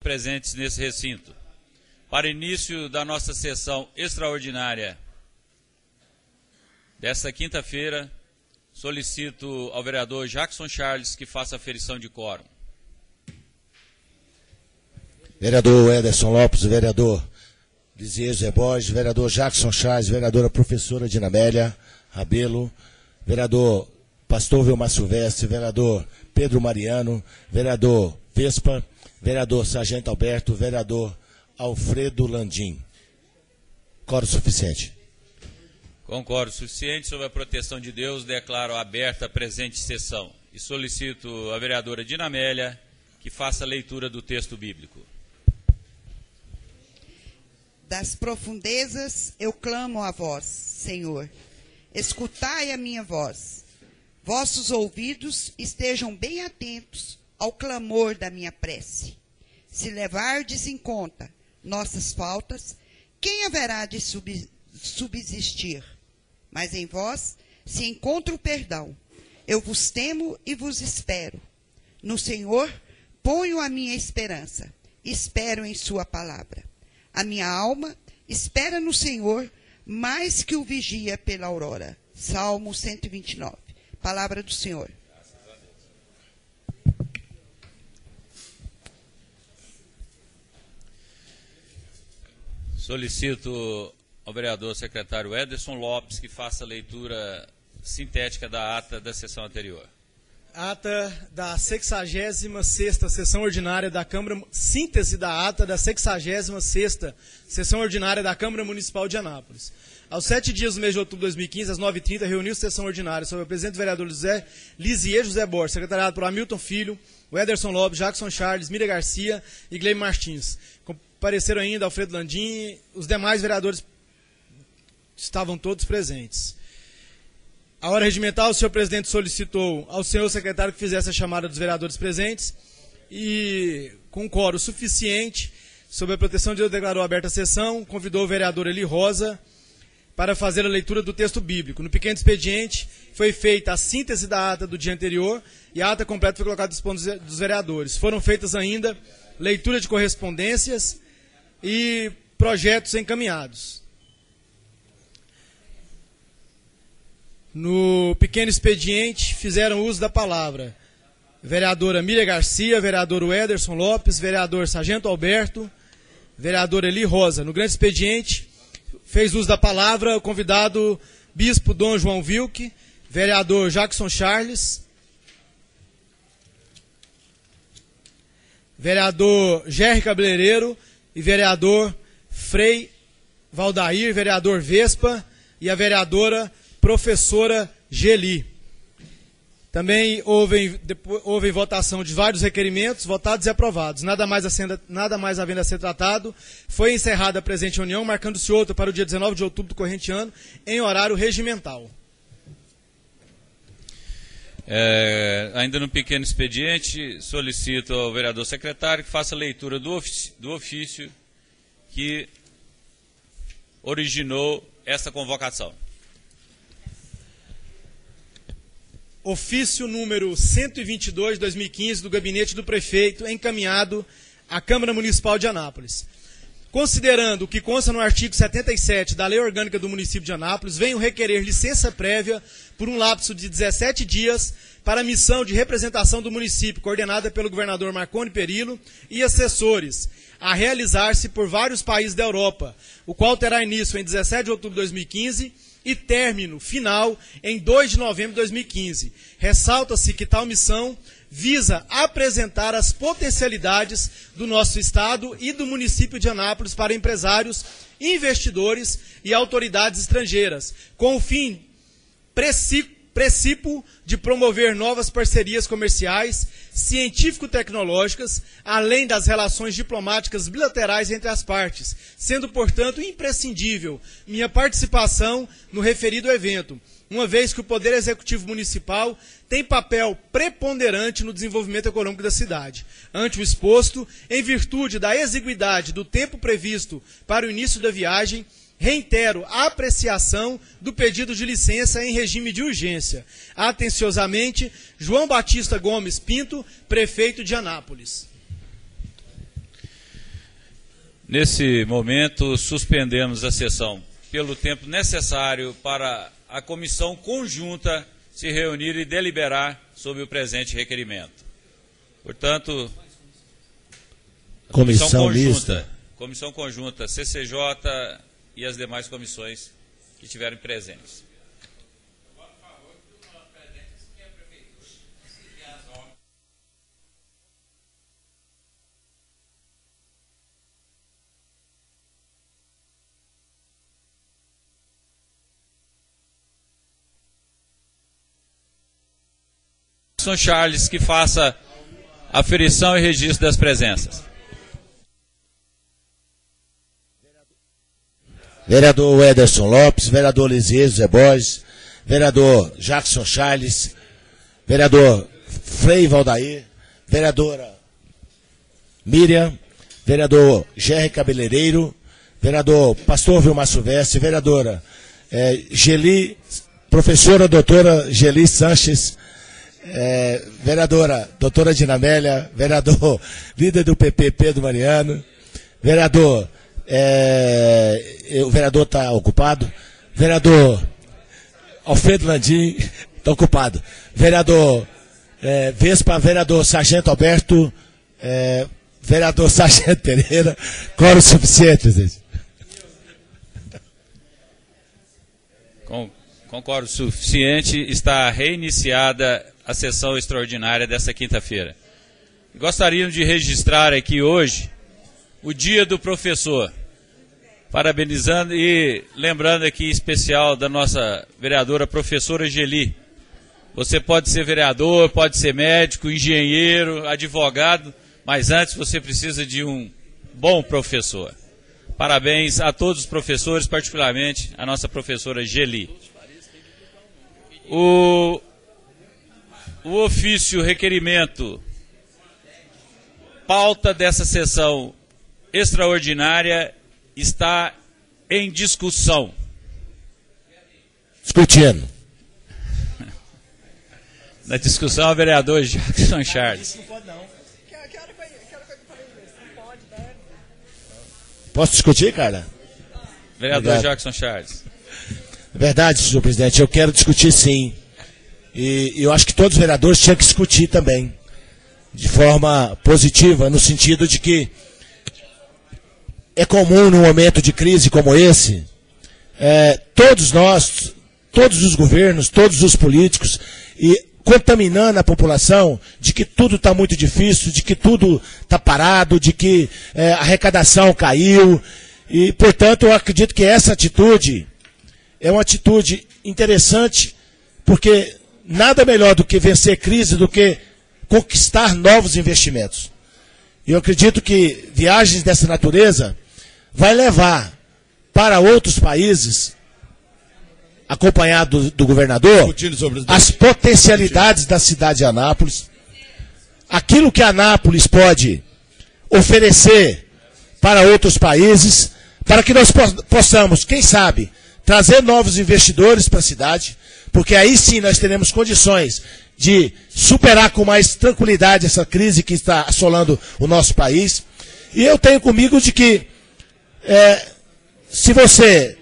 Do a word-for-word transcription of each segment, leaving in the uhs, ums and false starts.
presentes nesse recinto. Para início da nossa sessão extraordinária desta quinta-feira, solicito ao vereador Jackson Charles que faça a aferição de quórum. Vereador Ederson Lopes, vereador Lisier Zé Borges, vereador Jackson Charles, vereadora professora Dinamélia Rabelo, vereador Pastor Vilmar Silvestre, vereador Pedro Mariano, vereador Vespa, vereador Sargento Alberto, vereador Alfredo Landim. Quórum suficiente. Com quórum suficiente, sob a proteção de Deus, declaro aberta a presente sessão e solicito à vereadora Dinamélia que faça a leitura do texto bíblico. Das profundezas eu clamo a vós, Senhor. Escutai a minha voz. Vossos ouvidos estejam bem atentos ao clamor da minha prece. Se levardes em conta nossas faltas, quem haverá de subsistir? Mas em vós se encontra o perdão. Eu vos temo e vos espero. No Senhor ponho a minha esperança. Espero em sua palavra. A minha alma espera no Senhor mais que o vigia pela aurora. Salmo cento e vinte e nove. Palavra do Senhor. Solicito ao vereador secretário Ederson Lopes que faça a leitura sintética da ata da sessão anterior. Ata da sexagésima sexta sessão ordinária da Câmara, síntese da ata da sexagésima sexta sessão ordinária da Câmara Municipal de Anápolis. Aos sete dias do mês de outubro de dois mil e quinze, às nove e trinta, reuniu-se sessão ordinária sobre o presidente vereador José Lisier José Borges, secretariado por Hamilton Filho, o Ederson Lopes, Jackson Charles, Miriam Garcia e Gleime Martins. Compareceram ainda Alfredo Landim, os demais vereadores estavam todos presentes. A hora regimental, o senhor presidente solicitou ao senhor secretário que fizesse a chamada dos vereadores presentes e, com quórum suficiente, sob a proteção de Deus, declarou aberta a sessão, convidou o vereador Eli Rosa para fazer a leitura do texto bíblico. No pequeno expediente, foi feita a síntese da ata do dia anterior e a ata completa foi colocada à disposição dos vereadores. Foram feitas ainda leitura de correspondências e projetos encaminhados. No pequeno expediente, fizeram uso da palavra vereadora Miriam Garcia, vereador Ederson Lopes, vereador Sargento Alberto, vereador Eli Rosa. No grande expediente, fez uso da palavra o convidado bispo Dom João Wilke, vereador Jackson Charles, vereador Gerry Cabeleireiro e vereador Frei Valdair, vereador Vespa e a vereadora professora Geli. Também houve, depois, houve votação de vários requerimentos, votados e aprovados. Nada mais, a sendo, nada mais havendo a ser tratado, foi encerrada a presente reunião, marcando-se outra para o dia dezenove de outubro do corrente ano, em horário regimental. É, ainda no pequeno expediente, solicito ao vereador secretário que faça a leitura do ofício, do ofício que originou esta convocação. Ofício número cento e vinte e dois, de dois mil e quinze, do gabinete do prefeito, encaminhado à Câmara Municipal de Anápolis. Considerando o que consta no artigo setenta e sete da Lei Orgânica do Município de Anápolis, venho requerer licença prévia por um lapso de dezessete dias para a missão de representação do município, coordenada pelo governador Marconi Perillo e assessores, a realizar-se por vários países da Europa, o qual terá início em dezessete de outubro de dois mil e quinze e término final em dois de novembro de dois mil e quinze. Ressalta-se que tal missão visa apresentar as potencialidades do nosso Estado e do município de Anápolis para empresários, investidores e autoridades estrangeiras, com o fim precípuo de promover novas parcerias comerciais, científico-tecnológicas, além das relações diplomáticas bilaterais entre as partes, sendo, portanto, imprescindível minha participação no referido evento, uma vez que o Poder Executivo Municipal tem papel preponderante no desenvolvimento econômico da cidade. Ante o exposto, em virtude da exiguidade do tempo previsto para o início da viagem, reitero a apreciação do pedido de licença em regime de urgência. Atenciosamente, João Batista Gomes Pinto, prefeito de Anápolis. Nesse momento, suspendemos a sessão pelo tempo necessário para a comissão conjunta se reunir e deliberar sobre o presente requerimento. Portanto, comissão, comissão conjunta, mista. comissão conjunta, C C J e as demais comissões que estiverem presentes. Jackson Charles, que faça aferição e registro das presenças. Vereador Ederson Lopes, vereador Lisias Zé Borges, vereador Jackson Charles, vereador Frei Valdair, vereadora Miriam, vereador Gerry Cabeleireiro, vereador Pastor Vilmar Silvestre, vereadora eh, Geli, professora doutora Geli Sanches, É, vereadora doutora Dinamélia, vereador líder do P P, Pedro Mariano, vereador, é, o vereador está ocupado, vereador Alfredo Landim está ocupado, vereador é, Vespa, vereador Sargento Alberto, é, vereador Sargento Pereira, quórum suficiente, presidente. Com, com quórum suficiente, está reiniciada a sessão extraordinária desta quinta-feira. Gostaríamos de registrar aqui hoje o Dia do Professor, parabenizando e lembrando aqui em especial da nossa vereadora professora Geli. Você pode ser vereador, pode ser médico, engenheiro, advogado, mas antes você precisa de um bom professor. Parabéns a todos os professores, particularmente a nossa professora Geli. O O ofício requerimento, pauta dessa sessão extraordinária está em discussão. Discutindo. Na discussão, o vereador Jackson Charles. Isso não pode não. Posso discutir, cara? Vereador Obrigado. Jackson Charles. Verdade, senhor presidente, eu quero discutir sim. E, e eu acho que todos os vereadores tinham que discutir também, de forma positiva, no sentido de que é comum num momento de crise como esse, é, todos nós, todos os governos, todos os políticos, e contaminando a população de que tudo está muito difícil, de que tudo está parado, de que é, a arrecadação caiu, e portanto eu acredito que essa atitude é uma atitude interessante, porque nada melhor do que vencer crise, do que conquistar novos investimentos. E eu acredito que viagens dessa natureza vai levar para outros países, acompanhado do, do governador, as potencialidades da cidade de Anápolis, aquilo que Anápolis pode oferecer para outros países, para que nós possamos, quem sabe, trazer novos investidores para a cidade, porque aí sim nós teremos condições de superar com mais tranquilidade essa crise que está assolando o nosso país. E eu tenho comigo de que é, se você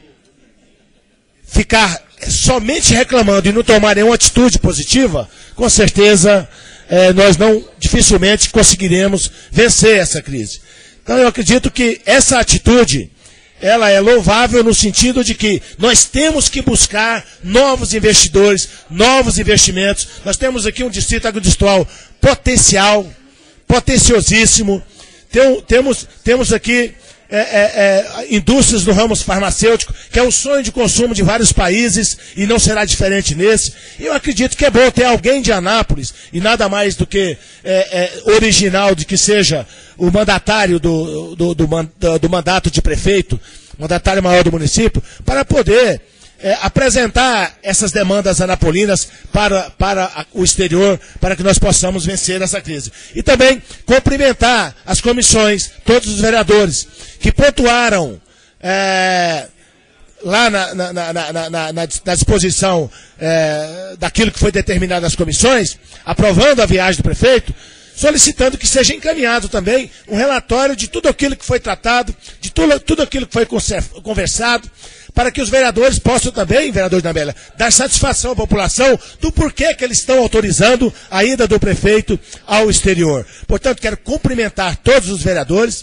ficar somente reclamando e não tomar nenhuma atitude positiva, com certeza é, nós não dificilmente conseguiremos vencer essa crise. Então eu acredito que essa atitude ela é louvável no sentido de que nós temos que buscar novos investidores, novos investimentos. Nós temos aqui um distrito agroindustrial potencial, potenciosíssimo. Tem, temos, temos aqui é, é, é, indústrias no ramo farmacêutico, que é o sonho de consumo de vários países e não será diferente nesse. E eu acredito que é bom ter alguém de Anápolis, e nada mais do que é, é, original de que seja o mandatário do, do, do, do, do mandato de prefeito, mandatário maior do município, para poder é, apresentar essas demandas anapolinas para, para o exterior, para que nós possamos vencer essa crise. E também cumprimentar as comissões, todos os vereadores, que pontuaram é, lá na, na, na, na, na, na disposição é, daquilo que foi determinado nas comissões, aprovando a viagem do prefeito, solicitando que seja encaminhado também um relatório de tudo aquilo que foi tratado, de tudo, tudo aquilo que foi conversado, para que os vereadores possam também, vereador Dinamélia, dar satisfação à população do porquê que eles estão autorizando a ida do prefeito ao exterior. Portanto, quero cumprimentar todos os vereadores,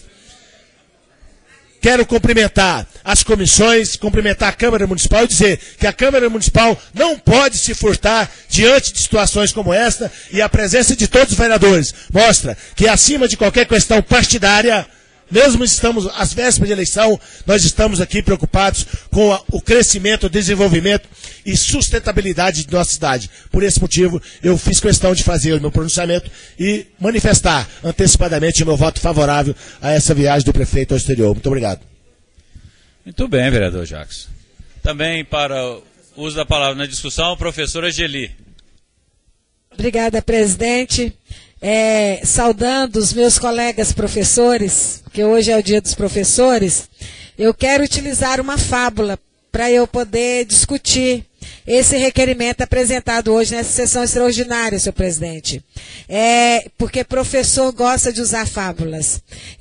quero cumprimentar as comissões, cumprimentar a Câmara Municipal e dizer que a Câmara Municipal não pode se furtar diante de situações como esta, e a presença de todos os vereadores mostra que, acima de qualquer questão partidária, mesmo estamos às vésperas de eleição, nós estamos aqui preocupados com a, o crescimento, o desenvolvimento e sustentabilidade de nossa cidade. Por esse motivo, eu fiz questão de fazer o meu pronunciamento e manifestar antecipadamente o meu voto favorável a essa viagem do prefeito ao exterior. Muito obrigado. Muito bem, vereador Jackson. Também para o uso da palavra na discussão, a professora Geli. Obrigada, presidente. É, saudando os meus colegas professores, que hoje é o dia dos professores, eu quero utilizar uma fábula para eu poder discutir esse requerimento apresentado hoje nessa sessão extraordinária, senhor presidente. É, porque professor gosta de usar fábulas.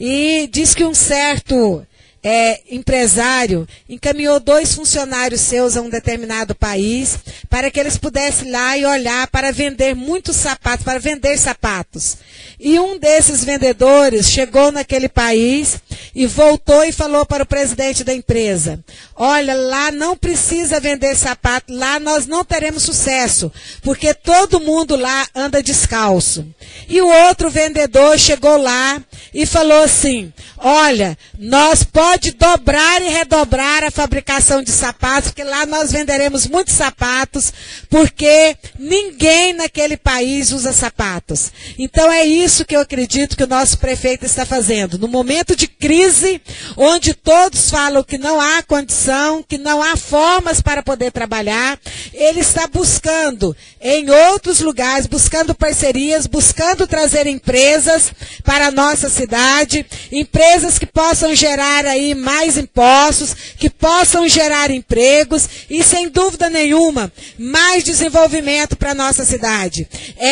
E diz que um certo é, empresário encaminhou dois funcionários seus a um determinado país para que eles pudessem ir lá e olhar para vender muitos sapatos, para vender sapatos. E um desses vendedores chegou naquele país e voltou e falou para o presidente da empresa: olha, lá não precisa vender sapato, lá nós não teremos sucesso, porque todo mundo lá anda descalço. E o outro vendedor chegou lá e falou assim: olha, nós pode dobrar e redobrar a fabricação de sapatos, porque lá nós venderemos muitos sapatos, porque ninguém naquele país usa sapatos. Então é isso que eu acredito que o nosso prefeito está fazendo. No momento de crise, onde todos falam que não há condição, que não há formas para poder trabalhar, ele está buscando em outros lugares, buscando parcerias, buscando trazer empresas para a nossa cidade, empresas que possam gerar aí mais impostos, que possam gerar empregos e, sem dúvida nenhuma, mais desenvolvimento para a nossa cidade.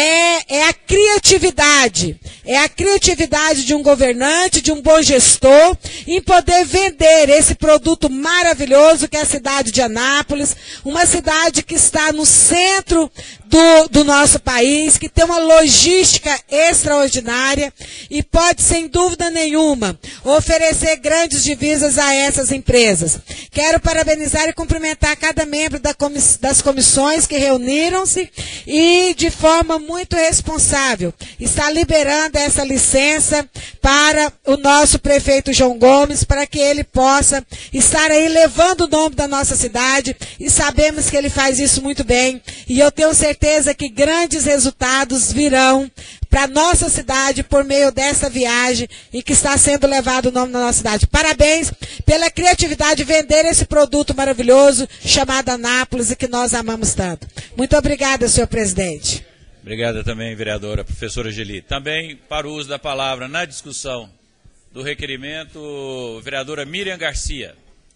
É, é a criatividade, é a criatividade de um governante, de um bom gestor, em poder vender esse produto maravilhoso que é a cidade de Anápolis, uma cidade que está no centro do, do nosso país, que tem uma logística extraordinária e pode, sem dúvida nenhuma, oferecer grandes divisas a essas empresas. Quero parabenizar e cumprimentar cada membro da comiss- das comissões que reuniram-se e, de forma muito responsável, está liberando essa licença para o nosso prefeito João Gomes, para que ele possa estar aí levando o nome da nossa cidade, e sabemos que ele faz isso muito bem, e eu tenho certeza que grandes resultados virão para a nossa cidade por meio dessa viagem e que está sendo levado o nome da nossa cidade. Parabéns pela criatividade de vender esse produto maravilhoso chamado Anápolis e que nós amamos tanto. Muito obrigada, senhor presidente. Obrigada também, vereadora, professora Geli. Também, para o uso da palavra na discussão do requerimento, vereadora Miriam Garcia.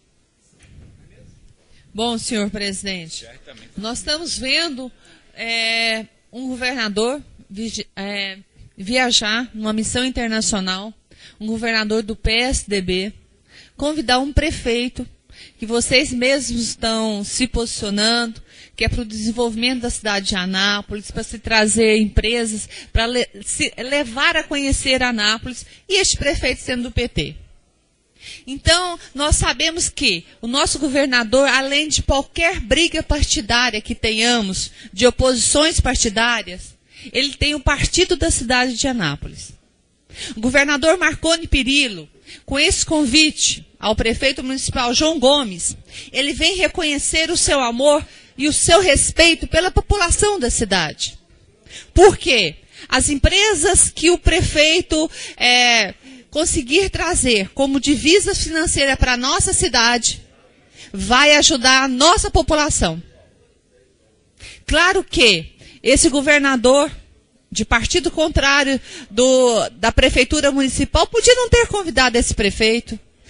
Bom, senhor presidente, nós estamos vendo é, um governador vi, é, viajar numa missão internacional, um governador do P S D B, convidar um prefeito, que vocês mesmos estão se posicionando, que é para o desenvolvimento da cidade de Anápolis, para se trazer empresas, para le, se levar a conhecer Anápolis, e este prefeito sendo do P T. Então, nós sabemos que o nosso governador, além de qualquer briga partidária que tenhamos, de oposições partidárias, ele tem o partido da cidade de Anápolis. O governador Marconi Perillo, com esse convite ao prefeito municipal João Gomes, ele vem reconhecer o seu amor e o seu respeito pela população da cidade. Por quê? As empresas que o prefeito é, conseguir trazer como divisa financeira para a nossa cidade, vai ajudar a nossa população. Claro que esse governador de partido contrário do, da prefeitura municipal podia não ter convidado esse prefeito.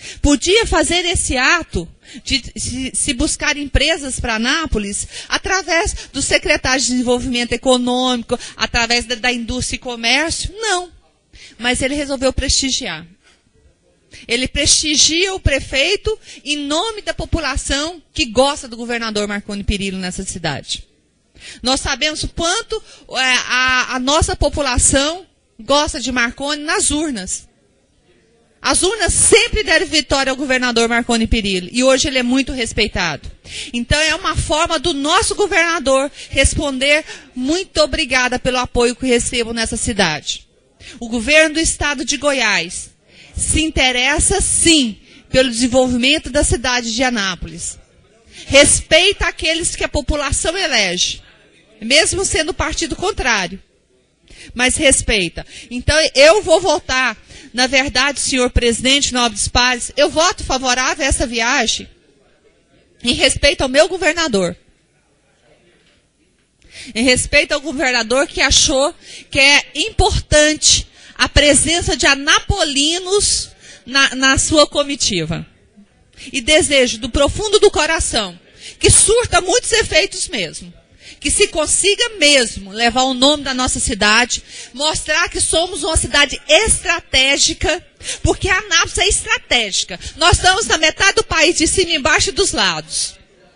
Podia fazer esse ato de se, se buscar empresas para Anápolis através do secretário de Desenvolvimento Econômico, através da, da Indústria e Comércio. Não. Mas ele resolveu prestigiar. Ele prestigia o prefeito em nome da população que gosta do governador Marconi Perillo nessa cidade. Nós sabemos o quanto é, a, a nossa população gosta de Marconi nas urnas. As urnas sempre deram vitória ao governador Marconi Perillo. E hoje ele é muito respeitado. Então é uma forma do nosso governador responder: muito obrigada pelo apoio que recebo nessa cidade. O governo do estado de Goiás se interessa, sim, pelo desenvolvimento da cidade de Anápolis. Respeita aqueles que a população elege, mesmo sendo o partido contrário. Mas respeita. Então eu vou votar, na verdade, senhor presidente, nobres pares, eu voto favorável a essa viagem em respeito ao meu governador. Em respeito ao governador que achou que é importante a presença de anapolinos na, na sua comitiva. E desejo do profundo do coração que surta muitos efeitos mesmo. Que se consiga mesmo levar o nome da nossa cidade, mostrar que somos uma cidade estratégica, porque a Anápolis é estratégica. Nós estamos na metade do país, de cima, embaixo e dos lados.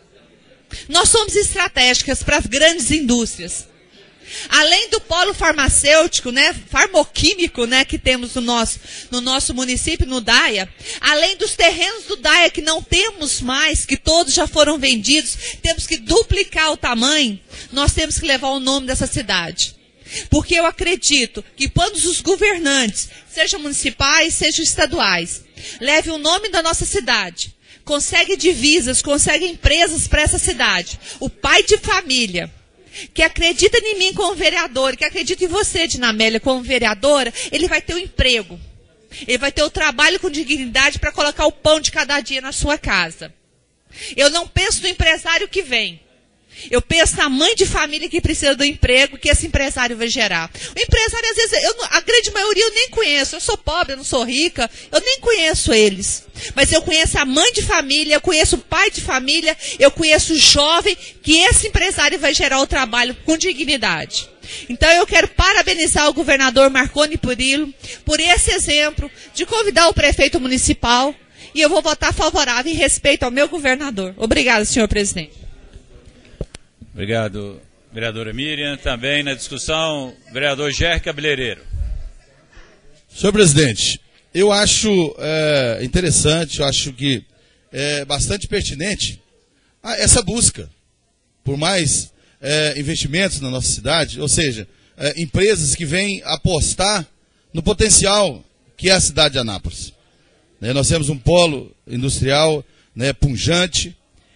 Nós somos estratégicas para as grandes indústrias. Além do polo farmacêutico, né, farmoquímico, né, que temos no nosso, no nosso município, no DAIA, além dos terrenos do DAIA que não temos mais, que todos já foram vendidos, temos que duplicar o tamanho, nós temos que levar o nome dessa cidade. Porque eu acredito que quando os governantes, sejam municipais, sejam estaduais, levem o nome da nossa cidade, conseguem divisas, conseguem empresas para essa cidade, o pai de família, que acredita em mim como vereador, que acredita em você, Dina Amélia, como vereadora, ele vai ter um emprego. Ele vai ter o trabalho com dignidade para colocar o pão de cada dia na sua casa. Eu não penso no empresário que vem. Eu penso na mãe de família que precisa do emprego que esse empresário vai gerar. O empresário, às vezes, eu, a grande maioria eu nem conheço. Eu sou pobre, eu não sou rica, eu nem conheço eles. Mas eu conheço a mãe de família, eu conheço o pai de família, eu conheço o jovem que esse empresário vai gerar o trabalho com dignidade. Então eu quero parabenizar o governador Marconi Perillo por esse exemplo de convidar o prefeito municipal, e eu vou votar favorável em respeito ao meu governador. Obrigada, senhor presidente. Obrigado, vereadora Miriam. Também na discussão, vereador Jair Cabeleireiro. Senhor presidente, eu acho é, interessante, eu acho que é bastante pertinente essa busca por mais é, investimentos na nossa cidade, ou seja, é, empresas que vêm apostar no potencial que é a cidade de Anápolis. Né, nós temos um polo industrial, né, punjante,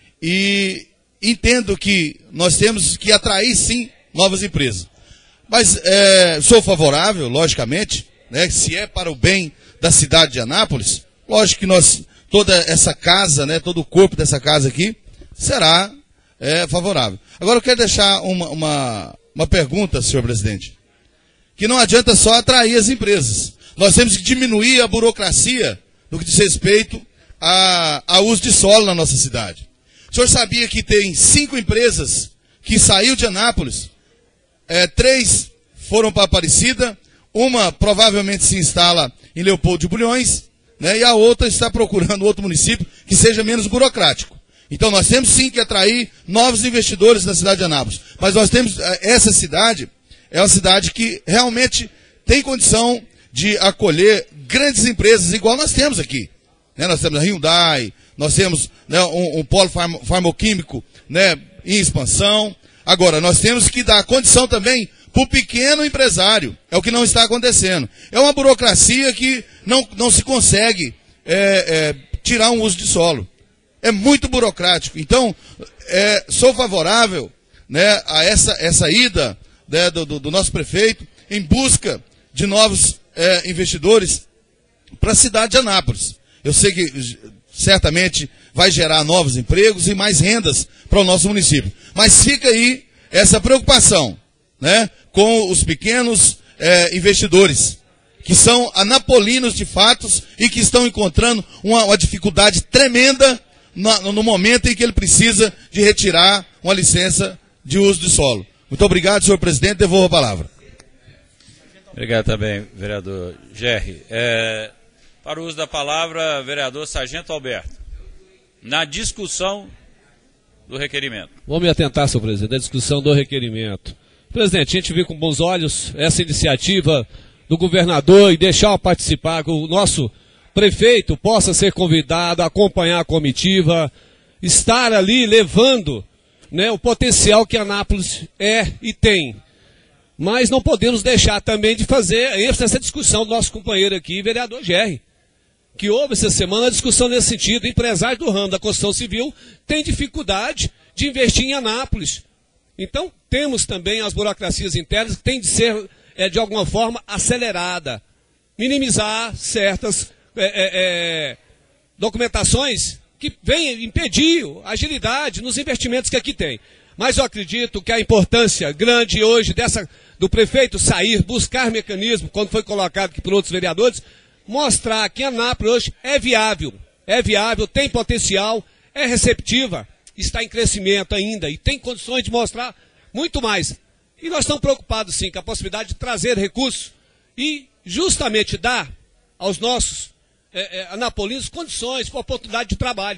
e entendo que nós temos que atrair, sim, novas empresas. Mas é, sou favorável, logicamente, né, se é para o bem da cidade de Anápolis, lógico que nós, toda essa casa, né, todo o corpo dessa casa aqui, será é, favorável. Agora eu quero deixar uma, uma, uma pergunta, senhor presidente, que não adianta só atrair as empresas. Nós temos que diminuir a burocracia no que diz respeito a, a uso de solo na nossa cidade. O senhor sabia que tem cinco empresas que saíram de Anápolis, é, três foram para Aparecida, uma provavelmente se instala em Leopoldo de Bulhões, né, e a outra está procurando outro município que seja menos burocrático. Então nós temos sim que atrair novos investidores na cidade de Anápolis. Mas nós temos, essa cidade é uma cidade que realmente tem condição de acolher grandes empresas igual nós temos aqui. Né, nós temos a Hyundai, nós temos, né, um, um polo farm, farmoquímico, né, em expansão. Agora, nós temos que dar condição também para o pequeno empresário. É o que não está acontecendo. É uma burocracia que não, não se consegue é, é, tirar um uso de solo. É muito burocrático. Então, é, sou favorável, né, a essa, essa ida, né, do, do, do nosso prefeito em busca de novos é, investidores para a cidade de Anápolis. Eu sei que certamente vai gerar novos empregos e mais rendas para o nosso município. Mas fica aí essa preocupação, né, com os pequenos é, investidores. que são anapolinos de fatos e que estão encontrando uma, uma dificuldade tremenda no, no momento em que ele precisa de retirar uma licença de uso de solo. Muito obrigado, senhor presidente. Devolvo a palavra. Obrigado também, vereador Gerri. É, para o uso da palavra, vereador Sargento Alberto. Na discussão do requerimento. Vou me atentar, senhor presidente, na discussão do requerimento. Presidente, a gente vê com bons olhos essa iniciativa do governador e deixar participar, que o nosso prefeito possa ser convidado a acompanhar a comitiva, estar ali levando, né, o potencial que Anápolis é e tem. Mas não podemos deixar também de fazer essa discussão do nosso companheiro aqui, vereador Gerri, que houve essa semana uma discussão nesse sentido. Empresários do ramo da construção civil têm dificuldade de investir em Anápolis. Então, temos também as burocracias internas que têm de ser, é, de alguma forma, acelerada. Minimizar certas é, é, é, documentações que venham impedir a agilidade nos investimentos que aqui tem. Mas eu acredito que a importância grande hoje dessa, do prefeito sair, buscar mecanismo, quando foi colocado aqui por outros vereadores, mostrar que Anápolis hoje é viável, é viável, tem potencial, é receptiva, está em crescimento ainda e tem condições de mostrar muito mais. E nós estamos preocupados sim com a possibilidade de trazer recursos e justamente dar aos nossos é, é, anapolinos condições, oportunidade de trabalho.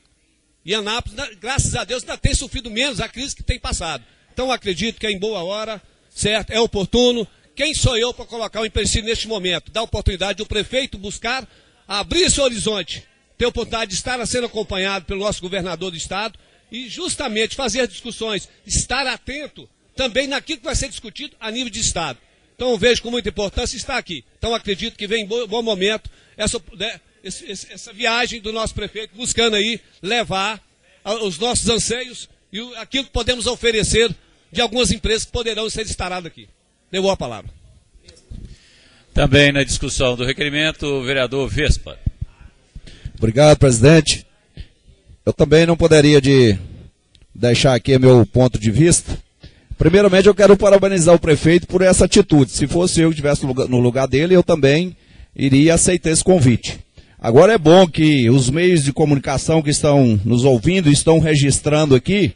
E Anápolis, graças a Deus, ainda tem sofrido menos a crise que tem passado. Então acredito que é em boa hora, certo? É oportuno. Quem sou eu para colocar o empecilho neste momento? Dar oportunidade do prefeito buscar abrir esse horizonte, ter a oportunidade de estar sendo acompanhado pelo nosso governador do estado e justamente fazer discussões, estar atento também naquilo que vai ser discutido a nível de estado. Então eu vejo com muita importância estar aqui. Então acredito que vem em bom, bom momento essa, né, esse, essa viagem do nosso prefeito buscando aí levar os nossos anseios e aquilo que podemos oferecer de algumas empresas que poderão ser instaladas aqui. Deu a palavra. Também na discussão do requerimento, o vereador Vespa. Obrigado, presidente. Eu também não poderia de deixar aqui meu ponto de vista. Primeiramente, eu quero parabenizar o prefeito por essa atitude. Se fosse eu que estivesse no lugar dele, eu também iria aceitar esse convite. Agora é bom que os meios de comunicação que estão nos ouvindo estão registrando aqui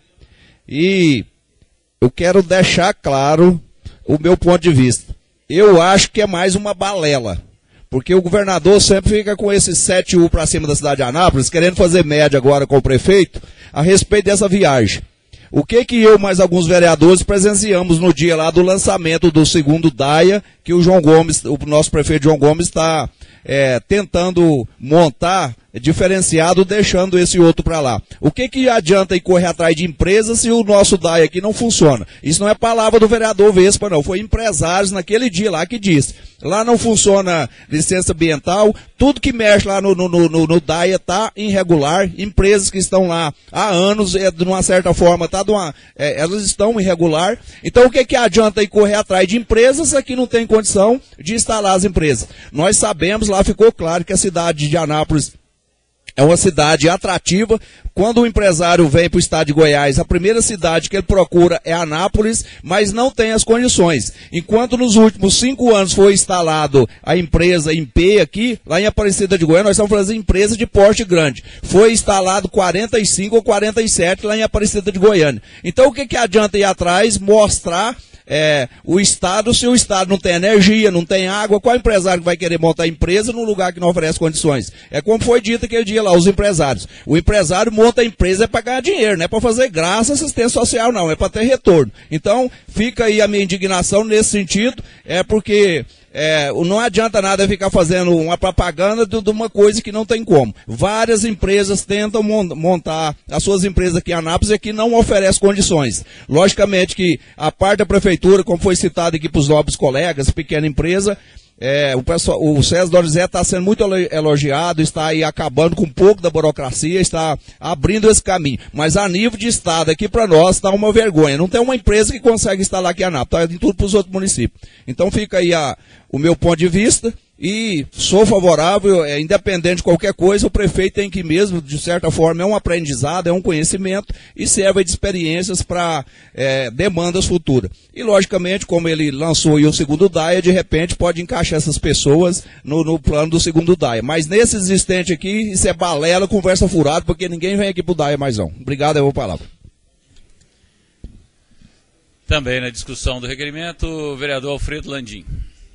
e eu quero deixar claro o meu ponto de vista. Eu acho que é mais uma balela, porque o governador sempre fica com esse sete U para cima da cidade de Anápolis, querendo fazer média agora com o prefeito a respeito dessa viagem. O que que eu mais alguns vereadores presenciamos no dia lá do lançamento do segundo DAIA, que o João Gomes, o nosso prefeito João Gomes está é, tentando montar diferenciado, deixando esse outro para lá. O que que adianta ir correr atrás de empresas se o nosso DAIA aqui não funciona? Isso não é palavra do vereador Vespa, não. Foi empresários naquele dia lá que disse. Lá não funciona licença ambiental, tudo que mexe lá no, no, no, no DAIA está irregular, empresas que estão lá há anos, é, de uma certa forma, tá de uma, é, elas estão irregular. Então o que que adianta ir correr atrás de empresas se aqui não tem condição de instalar as empresas? Nós sabemos, lá ficou claro que a cidade de Anápolis é uma cidade atrativa. Quando o empresário vem para o estado de Goiás, a primeira cidade que ele procura é Anápolis, mas não tem as condições. Enquanto nos últimos cinco anos foi instalado a empresa Impê aqui, lá em Aparecida de Goiânia, nós estamos falando de empresa de porte grande. Foi instalado quarenta e cinco ou quarenta e sete lá em Aparecida de Goiânia. Então o que que adianta ir atrás, mostrar É, o Estado, se o Estado não tem energia, não tem água, qual empresário que vai querer montar empresa num lugar que não oferece condições? É como foi dito aquele dia lá, os empresários. O empresário monta a empresa é para ganhar dinheiro, não é para fazer graça, assistência social não, é para ter retorno. Então, fica aí a minha indignação nesse sentido, é porque é, não adianta nada ficar fazendo uma propaganda de, de uma coisa que não tem como. Várias empresas tentam montar as suas empresas aqui em Anápolis e que não oferece condições. Logicamente que a parte da prefeitura, como foi citado aqui para os nobres colegas, pequena empresa, é, o, pessoal, o César Dorizete está sendo muito elogiado, está aí acabando com um pouco da burocracia, está abrindo esse caminho. Mas a nível de estado aqui para nós está uma vergonha. Não tem uma empresa que consegue instalar aqui em Anápolis, está em tudo para os outros municípios. Então fica aí a, o meu ponto de vista E sou favorável, é, independente de qualquer coisa, o prefeito tem que mesmo, de certa forma, é um aprendizado, é um conhecimento e serve de experiências para é, demandas futuras. E, logicamente, como ele lançou aí o segundo D A I A, de repente pode encaixar essas pessoas no, no plano do segundo D A I A. Mas nesse existente aqui, isso é balela, conversa furada, porque ninguém vem aqui pro D A I A mais não. Obrigado, eu vou para a palavra. Também na discussão do requerimento, o vereador Alfredo Landim.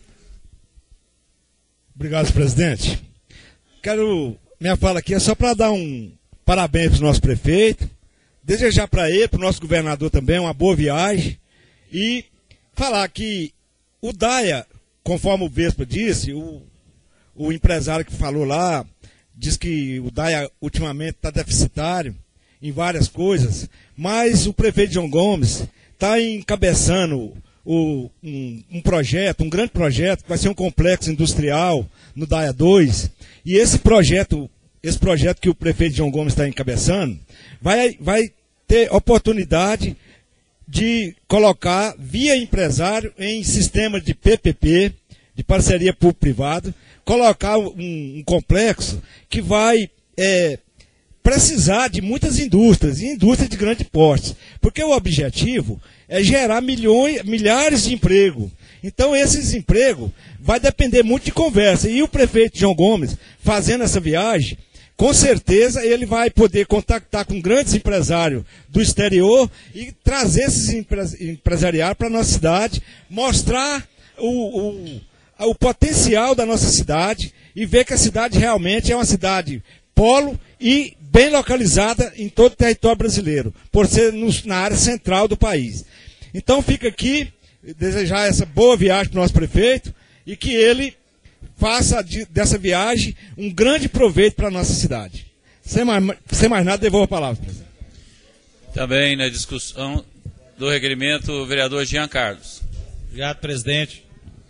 Obrigado, presidente. Quero, minha fala aqui é só para dar um parabéns para o nosso prefeito, desejar para ele, para o nosso governador também, uma boa viagem e falar que o D A I A, conforme o Vespa disse, o, o empresário que falou lá, diz que o D A I A ultimamente está deficitário em várias coisas, mas o prefeito João Gomes está encabeçando O, um, um projeto, um grande projeto, que vai ser um complexo industrial no D A I A dois, e esse projeto, esse projeto que o prefeito João Gomes está encabeçando, vai, vai ter oportunidade de colocar, via empresário, em sistema de P P P, de parceria público-privado, colocar um, um complexo que vai é, precisar de muitas indústrias, e indústrias de grande porte, porque o objetivo é gerar milhões, milhares de empregos. Então, esses empregos vai depender muito de conversa. E o prefeito João Gomes, fazendo essa viagem, com certeza ele vai poder contactar com grandes empresários do exterior e trazer esses empresariados para a nossa cidade, mostrar o, o, o potencial da nossa cidade e ver que a cidade realmente é uma cidade polo e bem localizada em todo o território brasileiro, por ser no, na área central do país. Então fica aqui, desejar essa boa viagem para o nosso prefeito e que ele faça de, dessa viagem um grande proveito para a nossa cidade. Sem mais, sem mais nada, devolvo a palavra, presidente. Também na discussão do requerimento, o vereador Jean Carlos. Obrigado, presidente.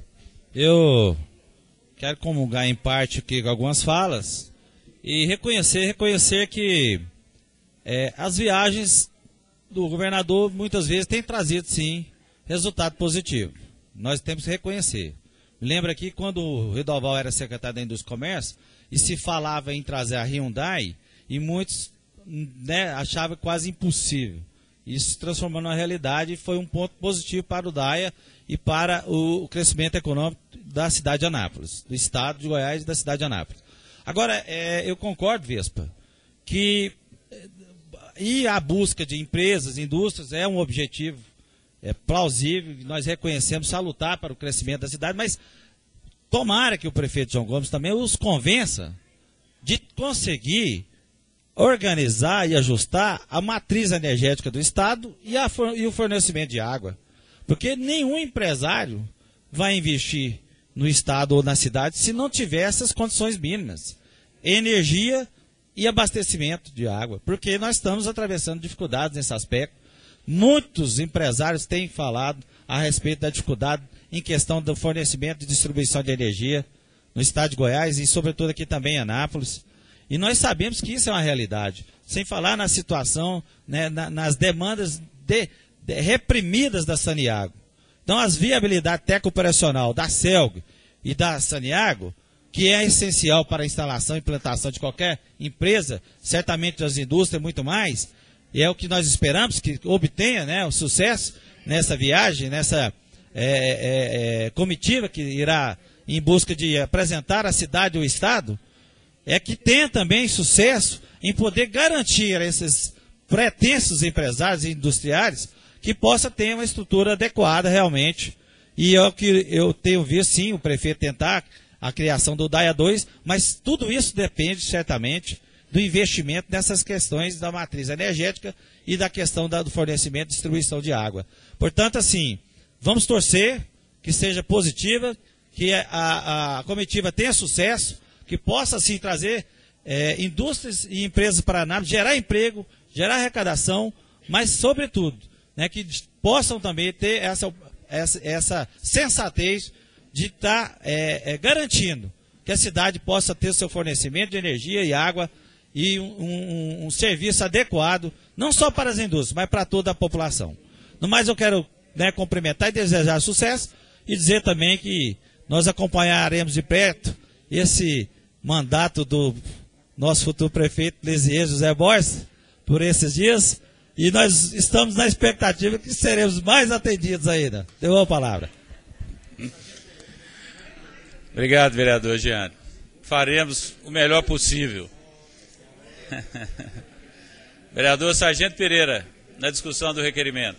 Eu quero comungar em parte aqui com algumas falas e reconhecer, reconhecer que é, as viagens do governador muitas vezes têm trazido, sim, resultado positivo. Nós temos que reconhecer. Lembra que quando o Redoval era secretário da Indústria e Comércio e se falava em trazer a Hyundai, e muitos, né, achavam quase impossível. Isso se transformou numa realidade e foi um ponto positivo para o D A I A e para o crescimento econômico da cidade de Anápolis, do estado de Goiás e da cidade de Anápolis. Agora, é, eu concordo, Vespa, que e a busca de empresas, indústrias, é um objetivo é, plausível, nós reconhecemos, salutar para o crescimento da cidade, mas tomara que o prefeito João Gomes também os convença de conseguir organizar e ajustar a matriz energética do Estado e, a, e o fornecimento de água. Porque nenhum empresário vai investir no Estado ou na cidade se não tiver essas condições mínimas. Energia e abastecimento de água. Porque nós estamos atravessando dificuldades nesse aspecto. Muitos empresários têm falado a respeito da dificuldade em questão do fornecimento e distribuição de energia no estado de Goiás e, sobretudo, aqui também em Anápolis. E nós sabemos que isso é uma realidade. Sem falar na situação, né, na, nas demandas de, de, reprimidas da Saniago. Então, as viabilidades técnico-operacional da CELG e da Saniago, que é essencial para a instalação e implantação de qualquer empresa, certamente das indústrias, muito mais, e é o que nós esperamos que obtenha, né, o sucesso nessa viagem, nessa é, é, é, comitiva que irá em busca de apresentar a cidade e o Estado, é que tenha também sucesso em poder garantir a esses pretensos empresários e industriais que possa ter uma estrutura adequada realmente. E é o que eu tenho visto, sim, o prefeito tentar a criação do D A I A dois, mas tudo isso depende, certamente, do investimento nessas questões da matriz energética e da questão da, do fornecimento e distribuição de água. Portanto, assim, vamos torcer que seja positiva, que a, a comitiva tenha sucesso, que possa, assim, trazer é, indústrias e empresas para Anápolis, gerar emprego, gerar arrecadação, mas, sobretudo, né, que possam também ter essa, essa, essa sensatez de estar tá, é, é, garantindo que a cidade possa ter seu fornecimento de energia e água e um, um, um serviço adequado, não só para as indústrias, mas para toda a população. No mais, eu quero, né, cumprimentar e desejar sucesso e dizer também que nós acompanharemos de perto esse mandato do nosso futuro prefeito Lisier José Borges por esses dias, e nós estamos na expectativa que seremos mais atendidos ainda. Devolvo a palavra. Obrigado, vereador Jean. Faremos o melhor possível. Vereador Sargento Pereira, na discussão do requerimento.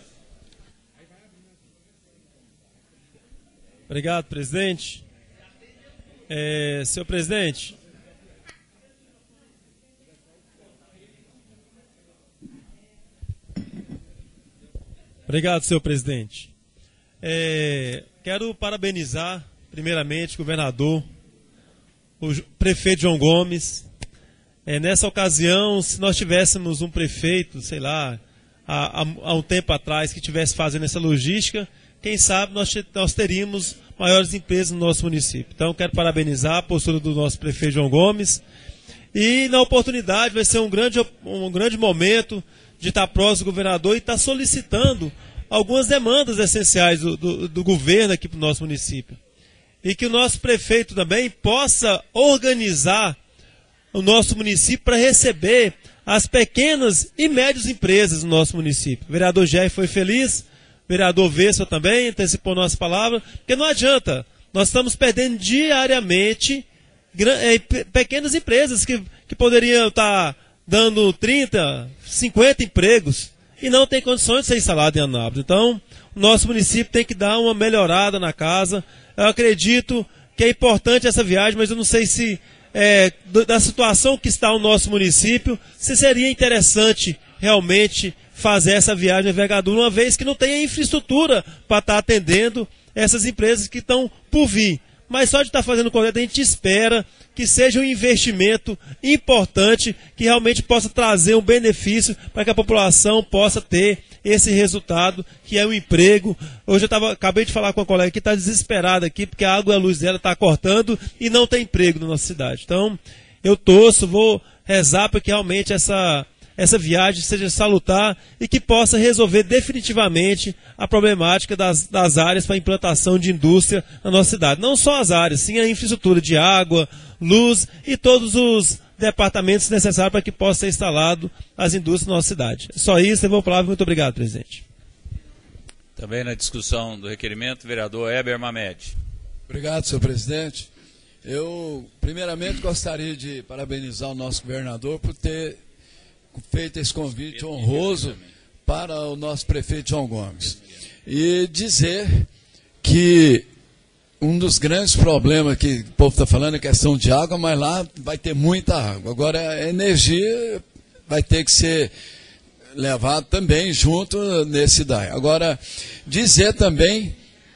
Obrigado, presidente. É, senhor presidente, obrigado, senhor presidente. É, quero parabenizar, primeiramente, o governador, o prefeito João Gomes. É, nessa ocasião, se nós tivéssemos um prefeito, sei lá, há, há um tempo atrás, que estivesse fazendo essa logística, quem sabe nós, nós teríamos maiores empresas no nosso município. Então, quero parabenizar a postura do nosso prefeito João Gomes. E, na oportunidade, vai ser um grande, um grande momento de estar próximo do governador e estar solicitando algumas demandas essenciais do, do, do governo aqui para o nosso município. E que o nosso prefeito também possa organizar o nosso município para receber as pequenas e médias empresas do nosso município. O vereador Jair foi feliz, o vereador Vessa também antecipou nossa palavra, porque não adianta, nós estamos perdendo diariamente pequenas empresas que, que poderiam estar dando trinta, cinquenta empregos e não tem condições de ser instalado em Anápolis. Então, o nosso município tem que dar uma melhorada na casa. Eu acredito que é importante essa viagem, mas eu não sei se, é, da situação que está o nosso município, se seria interessante realmente fazer essa viagem de envergadura, uma vez que não tem a infraestrutura para estar atendendo essas empresas que estão por vir. Mas só de estar fazendo o correto, a gente espera que seja um investimento importante, que realmente possa trazer um benefício para que a população possa ter esse resultado, que é o emprego. Hoje eu tava, acabei de falar com uma colega que está desesperada aqui, porque a água e a luz dela está cortando e não tem emprego na nossa cidade. Então, eu torço, vou rezar para que realmente essa, essa viagem seja salutar e que possa resolver definitivamente a problemática das, das áreas para a implantação de indústria na nossa cidade. Não só as áreas, sim a infraestrutura de água, luz e todos os departamentos necessários para que possa ser instalado as indústrias na nossa cidade. Só isso, devolvo a palavra. Muito obrigado, presidente. Também na discussão do requerimento, vereador Heber Mamed. Obrigado, senhor presidente. Eu, primeiramente, gostaria de parabenizar o nosso governador por ter feito esse convite honroso para o nosso prefeito João Gomes. E dizer que um dos grandes problemas que o povo está falando é a questão de água, mas lá vai ter muita água. Agora, a energia vai ter que ser levada também junto nesse D A I. Agora, dizer também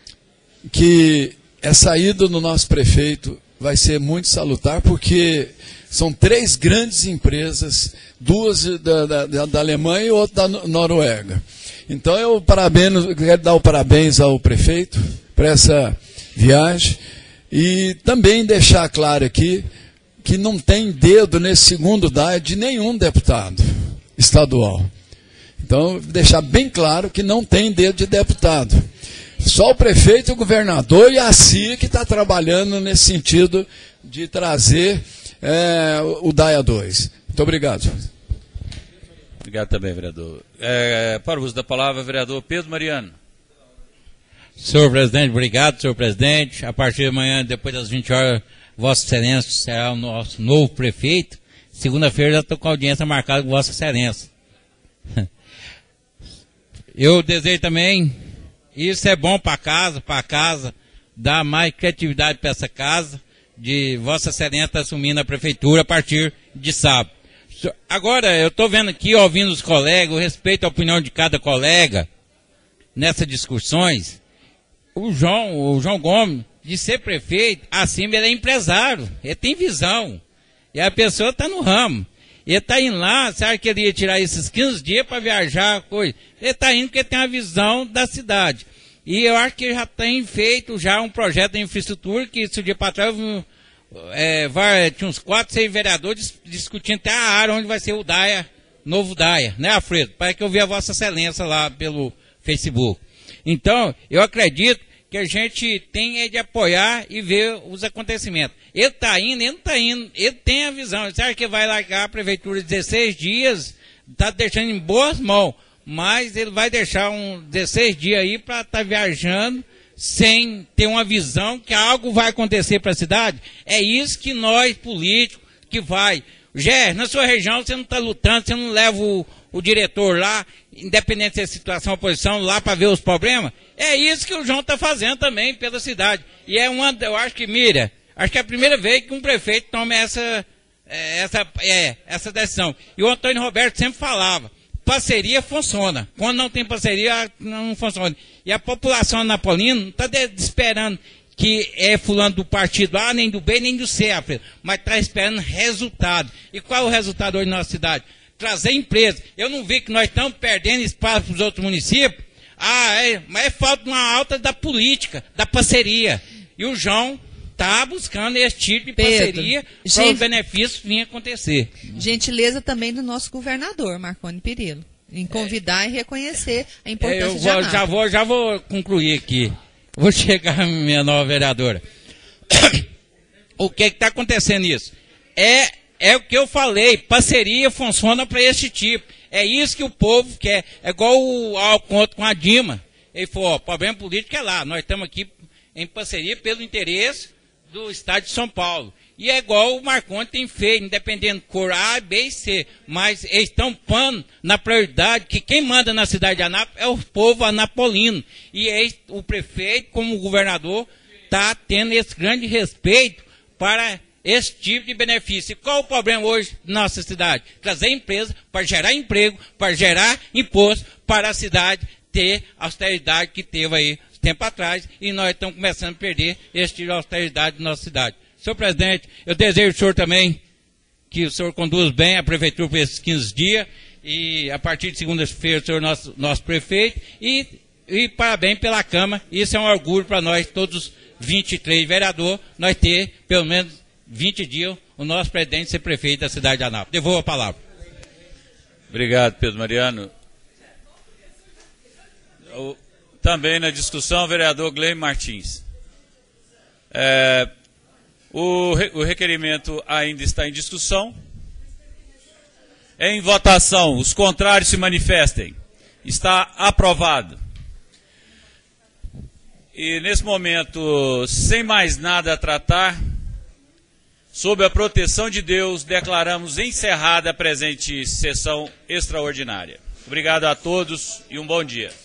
que essa ida do nosso prefeito vai ser muito salutar, porque são três grandes empresas, duas da, da, da Alemanha e outra da Noruega. Então, eu parabéns, quero dar o parabéns ao prefeito por essa viagem e também deixar claro aqui que não tem dedo nesse segundo D A I de nenhum deputado estadual. Então, deixar bem claro que não tem dedo de deputado. Só o prefeito, o governador e a C I A que está trabalhando nesse sentido de trazer é, o D A I A dois. Muito obrigado. Obrigado também, vereador. É, para o uso da palavra, vereador Pedro Mariano. Senhor presidente, obrigado, senhor presidente. A partir de amanhã, depois das vinte horas, Vossa Excelência será o nosso novo prefeito. Segunda-feira já estou com a audiência marcada com Vossa Excelência. Eu desejo também, isso é bom para a casa, para a casa, dar mais criatividade para essa casa, de Vossa Excelência assumindo a prefeitura a partir de sábado. Agora, eu estou vendo aqui, ouvindo os colegas, eu respeito a opinião de cada colega nessas discussões. O João, o João Gomes, de ser prefeito, acima ele é empresário, ele tem visão. E a pessoa está no ramo. Ele está indo lá, sabe que ele ia tirar esses quinze dias para viajar, coisa. Ele está indo porque tem uma visão da cidade. E eu acho que já tem feito já um projeto de infraestrutura, que esse dia para trás é, vai, tinha uns quatro, seis vereadores discutindo até a área onde vai ser o D A I A, novo D A I A, né, Alfredo? Para que eu vi a Vossa Excelência lá pelo Facebook. Então, eu acredito que que a gente tem é de apoiar e ver os acontecimentos. Ele está indo, ele não está indo, ele tem a visão. Você acha que vai largar a prefeitura dezesseis dias, está deixando em boas mãos, mas ele vai deixar uns dezesseis dias aí para estar tá viajando sem ter uma visão que algo vai acontecer para a cidade. É isso que nós, políticos, que vai. Gé, na sua região você não está lutando, você não leva o, o diretor lá, independente da situação, oposição, lá para ver os problemas. É isso que o João está fazendo também pela cidade. E é uma, eu acho que, mira, acho que é a primeira vez que um prefeito toma essa, essa, é, essa decisão. E o Antônio Roberto sempre falava, parceria funciona. Quando não tem parceria, não funciona. E a população anapolina não está esperando que é fulano do partido A, nem do B, nem do C, mas está esperando resultado. E qual é o resultado hoje na nossa cidade? Trazer empresa. Eu não vi que nós estamos perdendo espaço para os outros municípios. Ah, é, mas é falta de uma alta da política, da parceria. E o João está buscando esse tipo de parceria para os benefícios virem acontecer. Gentileza também do nosso governador, Marconi Perillo, em convidar é. e reconhecer a importância é, eu de Anápolis. Já vou, já vou concluir aqui. Vou chegar, minha nova vereadora. O que está acontecendo isso? É, é o que eu falei, parceria funciona para esse tipo. É isso que o povo quer. É igual o Alconto com a Dima. Ele falou, ó, problema político é lá. Nós estamos aqui em parceria pelo interesse do Estado de São Paulo. E é igual o Marconi tem feito, independente de cor A, B e C. Mas eles estão pondo na prioridade que quem manda na cidade de Anápolis é o povo anapolino. E eles, o prefeito, como o governador, está tendo esse grande respeito para esse tipo de benefício. E qual o problema hoje na nossa cidade? Trazer empresa para gerar emprego, para gerar imposto, para a cidade ter a austeridade que teve aí tempo atrás. E nós estamos começando a perder esse tipo de austeridade na nossa cidade. Senhor presidente, eu desejo ao senhor também que o senhor conduz bem a prefeitura por esses quinze dias e a partir de segunda-feira o senhor é nosso, nosso prefeito e, e parabéns pela Câmara. Isso é um orgulho para nós, todos os vinte e três vereadores, nós ter pelo menos vinte dias o nosso presidente ser prefeito da cidade de Anápolis. Devolvo a palavra. Obrigado, Pedro Mariano. O, também na discussão, o vereador Gleim Martins. É... O, re, o requerimento ainda está em discussão. Em votação, os contrários se manifestem. Está aprovado. E nesse momento, sem mais nada a tratar, sob a proteção de Deus, declaramos encerrada a presente sessão extraordinária. Obrigado a todos e um bom dia.